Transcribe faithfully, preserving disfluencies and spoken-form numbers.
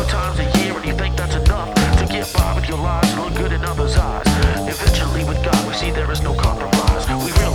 hundred times a year, and you think that's enough to get by with your lives and look good in others' eyes. Eventually with God we see there is no compromise. We realize